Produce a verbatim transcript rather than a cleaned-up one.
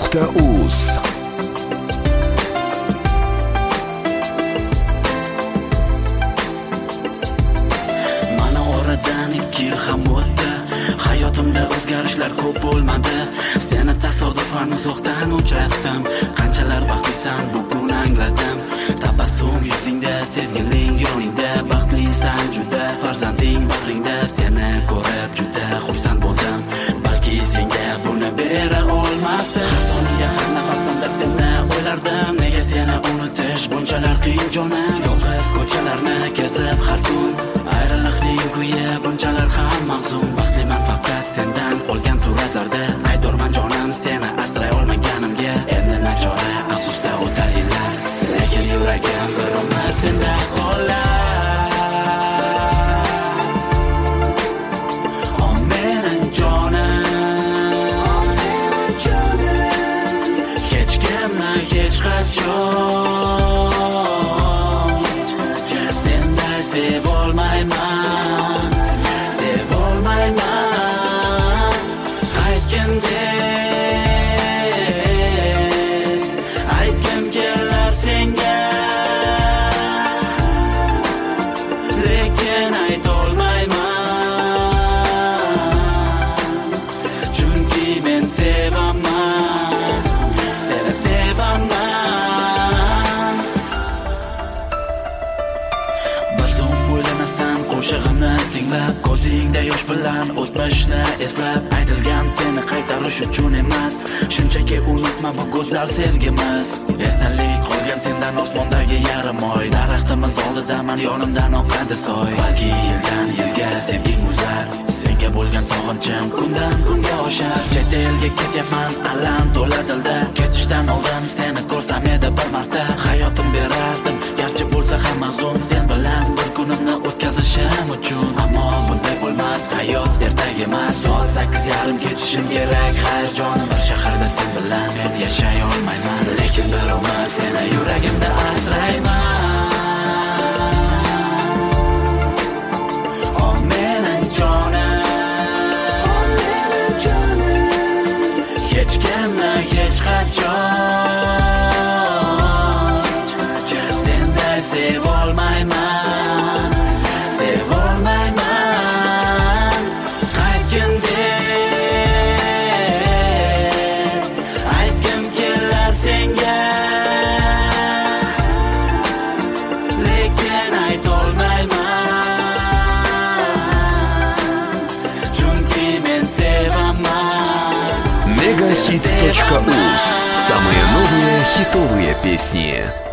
nuqta uz. Mana oradan ikki yil ham o'tdi. Hayotimda o'zgarishlar ko'p bo'lmadi. Seni tasodifan uzoqdan uchratdim. Qanchalar baxtlisan bugun angladim. Tabassum yuzingda, sevgiling yoningda, baxtlisan juda. Farzanding bag'ringda, seni ko'rib juda xursand bo'ldim. Balki senga buni bera olmasdim. Har soniya, har nafasimda seni o'ylardim. Nega seni unutish bunchalar qiyin jonim? Yolg'iz ko'chalarni kezib har kun, ayriliqning kuyi bunchalar ham mahzun. Baxtliman faqat sendan qolgan suratlarda. Aydorman jonim seni asray olmaganimga. Endi nachora afsusda o'tar yillar, lekin yuragim bir umr senda qolar. Hech qachon senday sevolmayman, sevolmayman. Aytgandek, aytgim kelar senga, lekin aytolmayman. Chunki men sevaman, seni sevaman. Qo'shig'imni tinglab, ko'zingda yosh bilan o'tmishni eslab, aytilgan seni qaytarish uchun emas, shunchaki unutma bu go'zal sevgimiz. Esnalik qolgan sendan osmondagi yarim oy, daraxtimiz oldida man yonimdan oqadi soy. Balki yildan yilga sevging uzar, senga bo'lgan sog'inchim kundan kunga oshar. Chet elga ketyapman, alam to'la dilda, ketishdan oldin seni ko'rsam edi bir marta, hayotim berardim, garchi bo'lsa ham mahzun. Sen bilan bir kunimni o'tkazishim uchun, ammo bunday bo'lmas, hayot ertak emas. Soat sakkiz yarim ketishim kerak, xayr jonim. Bir shaharda sen bilan men yashay olmayman, lekin bir umr seni yuragimda asrayman. O mening jonim, o mening jonim. Hech kimni hech qachon senday sevolmayman, sevolmayman. Aytgandek, aytgim kelar senga, lekin aytolmayman. Chunki men sevaman. Мегахит точка уз. Самые новые хитовые песни.